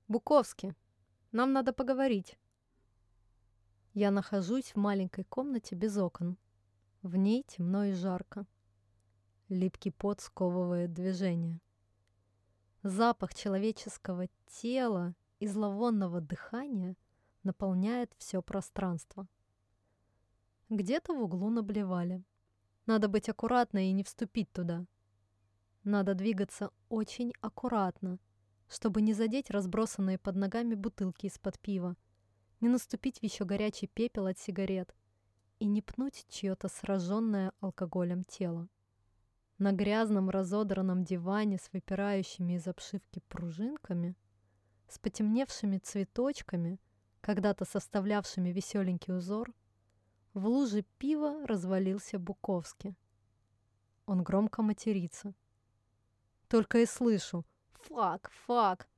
Буковски, нам надо поговорить. Я нахожусь в маленькой комнате без окон. В ней темно и жарко. Липкий пот сковывает движение. Запах человеческого тела и зловонного дыхания наполняет все пространство. Где-то в углу наблевали. Надо быть аккуратной и не вступить туда. Надо двигаться очень аккуратно, чтобы не задеть разбросанные под ногами бутылки из-под пива, не наступить в еще горячий пепел от сигарет и не пнуть чье-то сраженное алкоголем тело. На грязном разодранном диване с выпирающими из обшивки пружинками, с потемневшими цветочками, когда-то составлявшими веселенький узор, в луже пива развалился Буковски. Он громко матерится. Только и слышу: «Фак, фак!»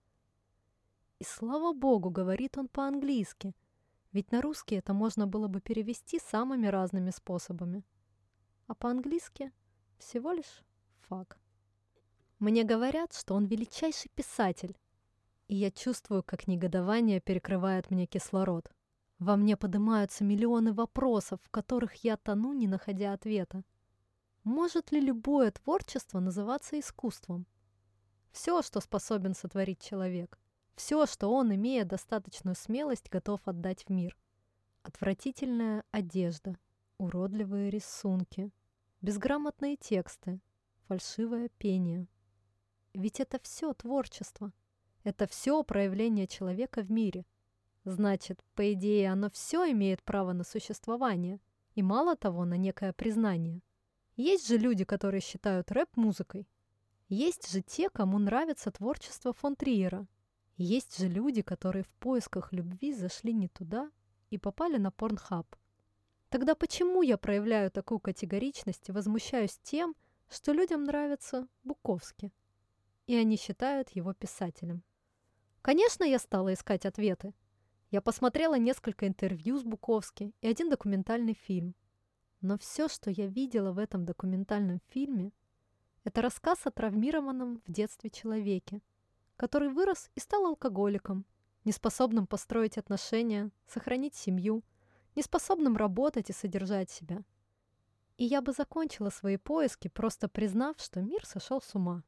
И слава богу, говорит он по-английски, ведь на русский это можно было бы перевести самыми разными способами. А по-английски всего лишь фак. Мне говорят, что он величайший писатель, и я чувствую, как негодование перекрывает мне кислород. Во мне поднимаются миллионы вопросов, в которых я тону, не находя ответа. Может ли любое творчество называться искусством? Все, что способен сотворить человек, все, что он, имея достаточную смелость, готов отдать в мир. Отвратительная одежда, уродливые рисунки, безграмотные тексты, фальшивое пение. Ведь это все творчество. Это все проявление человека в мире. Значит, по идее, оно все имеет право на существование, и мало того, на некое признание. Есть же люди, которые считают рэп музыкой. Есть же те, кому нравится творчество фон Триера. Есть же люди, которые в поисках любви зашли не туда и попали на Порнхаб. Тогда почему я проявляю такую категоричность и возмущаюсь тем, что людям нравится Буковски, и они считают его писателем? Конечно, я стала искать ответы. Я посмотрела несколько интервью с Буковски и один документальный фильм. Но все, что я видела в этом документальном фильме, это рассказ о травмированном в детстве человеке, который вырос и стал алкоголиком, неспособным построить отношения, сохранить семью, неспособным работать и содержать себя. И я бы закончила свои поиски, просто признав, что мир сошел с ума.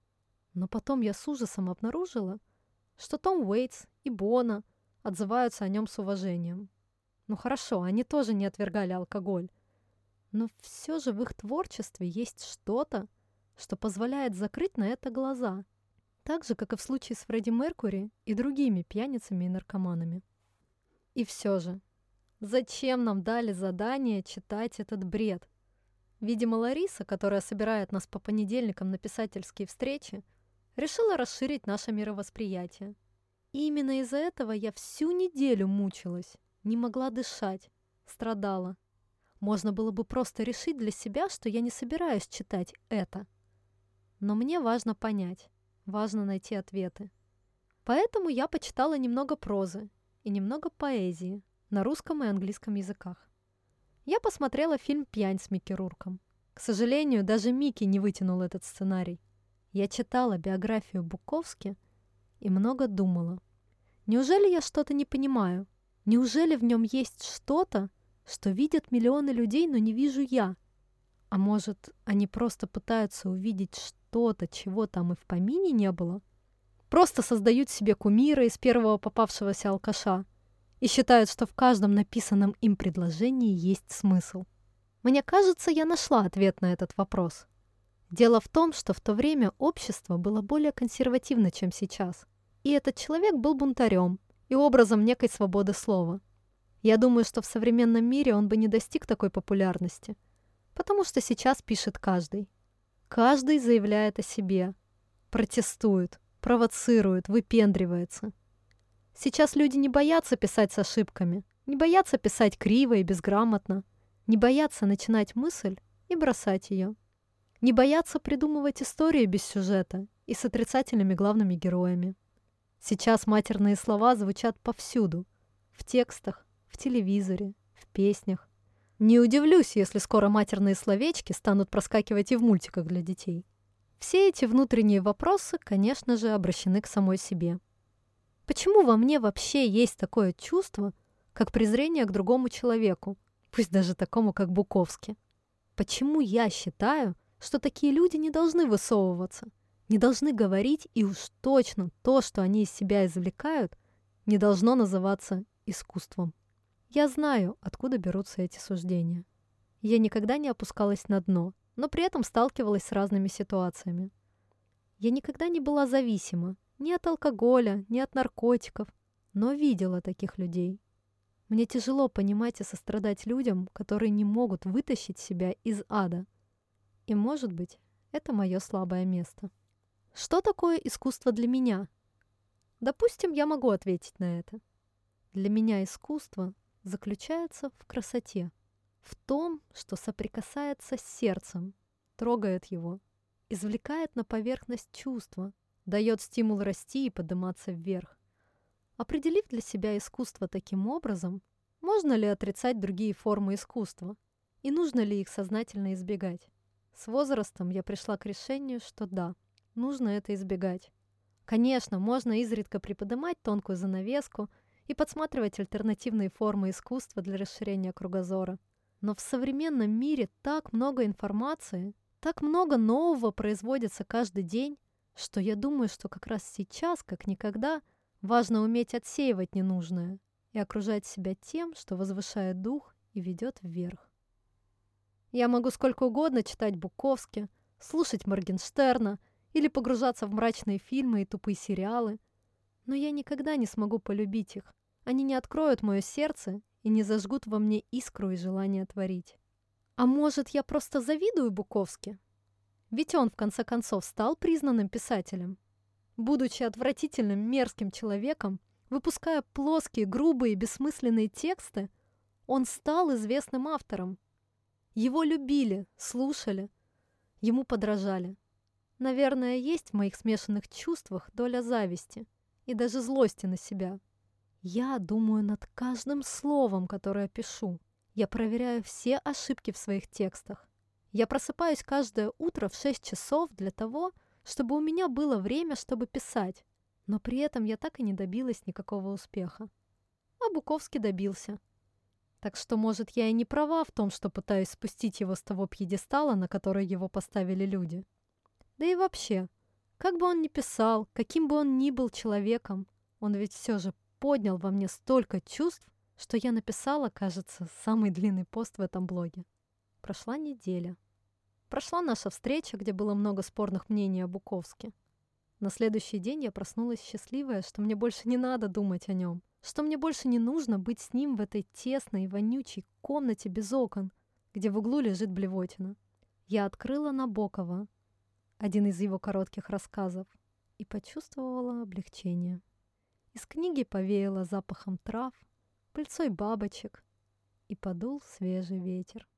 Но потом я с ужасом обнаружила, что Том Уэйтс и Бона отзываются о нем с уважением. Ну хорошо, они тоже не отвергали алкоголь, но все же в их творчестве есть что-то, что позволяет закрыть на это глаза, так же, как и в случае с Фредди Меркьюри и другими пьяницами и наркоманами. И все же, зачем нам дали задание читать этот бред? Видимо, Лариса, которая собирает нас по понедельникам на писательские встречи, решила расширить наше мировосприятие. И именно из-за этого я всю неделю мучилась, не могла дышать, страдала. Можно было бы просто решить для себя, что я не собираюсь читать это. Но мне важно понять, важно найти ответы. Поэтому я почитала немного прозы и немного поэзии на русском и английском языках. Я посмотрела фильм «Пьянь» с Микки Рурком. К сожалению, даже Микки не вытянул этот сценарий. Я читала биографию Буковски и много думала. Неужели я что-то не понимаю? Неужели в нем есть что-то, что видят миллионы людей, но не вижу я? А может, они просто пытаются увидеть что-то, чего там и в помине не было? Просто создают себе кумира из первого попавшегося алкаша и считают, что в каждом написанном им предложении есть смысл. Мне кажется, я нашла ответ на этот вопрос. Дело в том, что в то время общество было более консервативно, чем сейчас. И этот человек был бунтарем и образом некой свободы слова. Я думаю, что в современном мире он бы не достиг такой популярности, потому что сейчас пишет каждый. Каждый заявляет о себе, протестует, провоцирует, выпендривается. Сейчас люди не боятся писать с ошибками, не боятся писать криво и безграмотно, не боятся начинать мысль и бросать ее, не боятся придумывать истории без сюжета и с отрицательными главными героями. Сейчас матерные слова звучат повсюду, в текстах, в телевизоре, в песнях. Не удивлюсь, если скоро матерные словечки станут проскакивать и в мультиках для детей. Все эти внутренние вопросы, конечно же, обращены к самой себе. Почему во мне вообще есть такое чувство, как презрение к другому человеку, пусть даже такому, как Буковский? Почему я считаю, что такие люди не должны высовываться, не должны говорить, и уж точно то, что они из себя извлекают, не должно называться искусством? Я знаю, откуда берутся эти суждения. Я никогда не опускалась на дно, но при этом сталкивалась с разными ситуациями. Я никогда не была зависима ни от алкоголя, ни от наркотиков, но видела таких людей. Мне тяжело понимать и сострадать людям, которые не могут вытащить себя из ада. И, может быть, это мое слабое место. Что такое искусство для меня? Допустим, я могу ответить на это. Для меня искусство заключается в красоте, в том, что соприкасается с сердцем, трогает его, извлекает на поверхность чувства, дает стимул расти и подниматься вверх. Определив для себя искусство таким образом, можно ли отрицать другие формы искусства и нужно ли их сознательно избегать? С возрастом я пришла к решению, что да, нужно это избегать. Конечно, можно изредка приподнимать тонкую занавеску и подсматривать альтернативные формы искусства для расширения кругозора. Но в современном мире так много информации, так много нового производится каждый день, что я думаю, что как раз сейчас, как никогда, важно уметь отсеивать ненужное и окружать себя тем, что возвышает дух и ведет вверх. Я могу сколько угодно читать Буковски, слушать Моргенштерна или погружаться в мрачные фильмы и тупые сериалы, но я никогда не смогу полюбить их. Они не откроют мое сердце и не зажгут во мне искру и желание творить. А может, я просто завидую Буковски? Ведь он, в конце концов, стал признанным писателем. Будучи отвратительным, мерзким человеком, выпуская плоские, грубые, бессмысленные тексты, он стал известным автором. Его любили, слушали, ему подражали. Наверное, есть в моих смешанных чувствах доля зависти и даже злости на себя. Я думаю над каждым словом, которое пишу. Я проверяю все ошибки в своих текстах. Я просыпаюсь каждое утро в 6 часов для того, чтобы у меня было время, чтобы писать. Но при этом я так и не добилась никакого успеха. А Буковский добился. Так что, может, я и не права в том, что пытаюсь спустить его с того пьедестала, на который его поставили люди. Да и вообще, как бы он ни писал, каким бы он ни был человеком, он ведь все же поднял во мне столько чувств, что я написала, кажется, самый длинный пост в этом блоге. Прошла неделя. Прошла наша встреча, где было много спорных мнений о Буковске. На следующий день я проснулась счастливая, что мне больше не надо думать о нем, что мне больше не нужно быть с ним в этой тесной, вонючей комнате без окон, где в углу лежит блевотина. Я открыла Набокова, один из его коротких рассказов, и почувствовала облегчение. Из книги повеяло запахом трав, пыльцой бабочек, и подул свежий ветер.